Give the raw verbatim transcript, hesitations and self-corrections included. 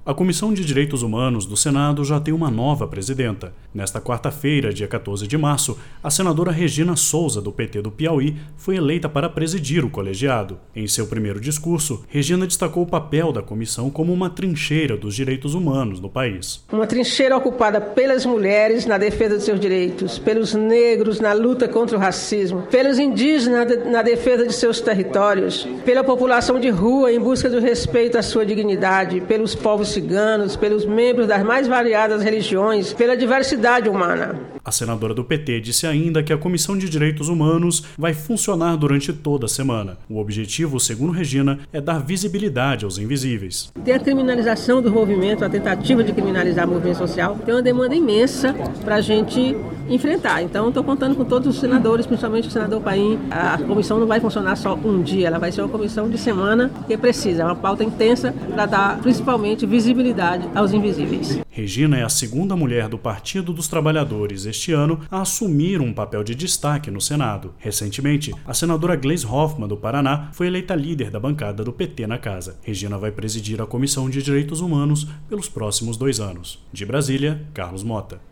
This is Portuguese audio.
A Comissão de Direitos Humanos do Senado já tem uma nova presidenta. Nesta quarta-feira, dia quatorze de março, a senadora Regina Souza, do P T do Piauí, foi eleita para presidir o colegiado. Em seu primeiro discurso, Regina destacou o papel da comissão como uma trincheira dos direitos humanos no país. Uma trincheira ocupada pelas mulheres na defesa de seus direitos, pelos negros na luta contra o racismo, pelos indígenas na defesa de seus territórios, pela população de rua em busca do respeito à sua dignidade, pelos povos ciganos, pelos membros das mais variadas religiões, pela diversidade humana. A senadora do P T disse ainda que a Comissão de Direitos Humanos vai funcionar durante toda a semana. O objetivo, segundo Regina, é dar visibilidade aos invisíveis. Tem a criminalização do movimento, a tentativa de criminalizar o movimento social, tem uma demanda imensa para a gente enfrentar. Então, estou contando com todos os senadores, principalmente o senador Paim. A comissão não vai funcionar só um dia, ela vai ser uma comissão de semana que precisa, é uma pauta intensa para dar, principalmente, visibilidade aos invisíveis. Regina é a segunda mulher do Partido dos Trabalhadores este ano a assumir um papel de destaque no Senado. Recentemente, a senadora Gleisi Hoffmann, do Paraná, foi eleita líder da bancada do P T na casa. Regina vai presidir a Comissão de Direitos Humanos pelos próximos dois anos. De Brasília, Carlos Mota.